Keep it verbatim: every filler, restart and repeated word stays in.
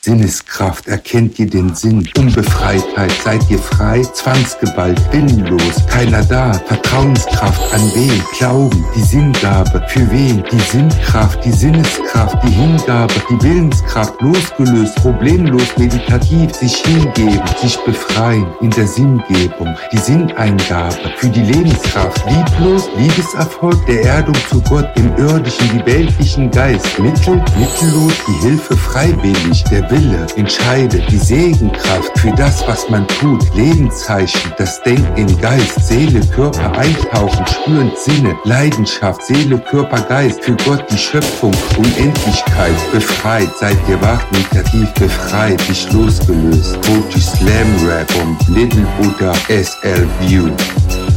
Sinneskraft, erkennt ihr den Sinn. Unbefreitheit, seid ihr frei? Zwangsgewalt, willenlos, keiner da. Vertrauenskraft, an wen? Glauben, die Sinngabe. Für wen? Die Sinnkraft, die Sinneskraft, die Hingabe, die Willenskraft. Losgelöst, problemlos, meditativ, sich hingeben, sich befreien in der Sinngebung. Die Sinneingabe für die Lebenskraft. Lieblos, Liebeserfolg, der Erdung zu Gott, dem Irdischen, die weltlichen Geist. Mittel, mittellos, die Hilfe freiwillig, der Wille, entscheide, die Segenkraft für das, was man tut. Lebenszeichen, das Denken in Geist, Seele, Körper eintauchen, spürend Sinne, Leidenschaft, Seele, Körper, Geist, für Gott die Schöpfung, Unendlichkeit, befreit, seid ihr wach, meditativ befreit, dich losgelöst. Go to Slam Rap und Little Buddha S L View.